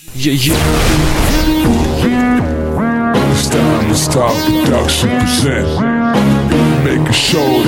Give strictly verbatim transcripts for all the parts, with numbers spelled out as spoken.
Yeah, yeah. It's time to stop production present. Make a show.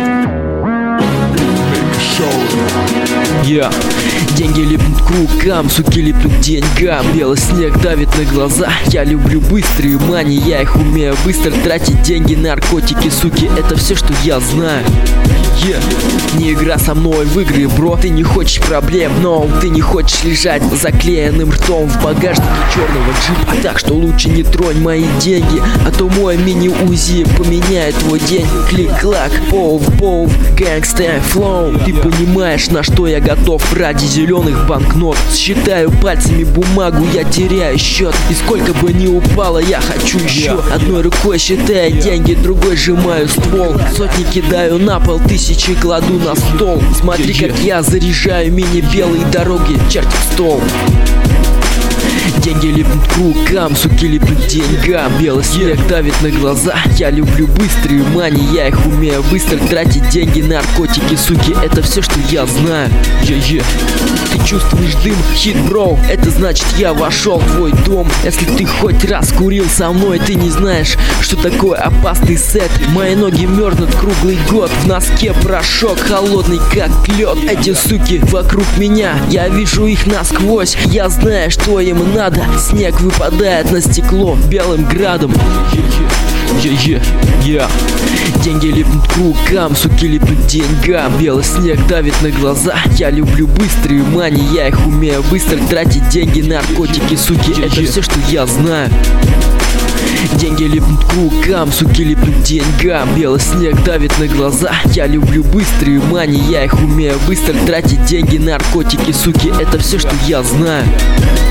Make a show. Yeah. Деньги липнут к рукам, суки липнут к деньгам. Белый снег давит на глаза. Я люблю быстрые мани, я их умею быстро тратить. Деньги, наркотики, суки, это все, что я знаю. Yeah. Не игра со мной в игры, бро. Ты не хочешь проблем, но ты не хочешь лежать заклеенным ртом в багажнике черного джипа. Так что лучше не тронь мои деньги, а то мой мини-узи поменяет твой день. Клик-клак, пов-пов, гэнгста флоу. Ты понимаешь, на что я готов ради зеленых банкнот. Считаю пальцами бумагу, я теряю счет. И сколько бы ни упало, я хочу еще. Одной рукой считаю деньги, другой сжимаю ствол. Сотни кидаю на пол, тысячи кладу на стол. Смотри, как я заряжаю мини-белые дороги, чертик стол. Деньги липнут к рукам, суки липнут к деньгам. Белый снег давит на глаза. Я люблю быстрые мани, я их умею быстро тратить. Деньги, наркотики, суки, это все, что я знаю. Yeah, yeah. Ты чувствуешь дым, хит, бро, это значит я вошел в твой дом. Если ты хоть раз курил со мной, ты не знаешь, что такое опасный сет. Мои ноги мерзнут круглый год, в носке порошок холодный как лед. Эти суки вокруг меня, я вижу их насквозь. Я знаю, что им надо. Снег выпадает на стекло белым градом. Yeah, yeah, yeah. Деньги липнут к рукам, суки липнут к деньгам. Белый снег давит на глаза. Я люблю быстрые мани, я их умею быстро тратить. Деньги, наркотики, суки, это все, что я знаю. Деньги липнут к рукам, суки липнут к деньгам. Белый снег давит на глаза. Я люблю быстрые мани, я их умею быстро тратить. Деньги, наркотики, суки, это все, что я знаю.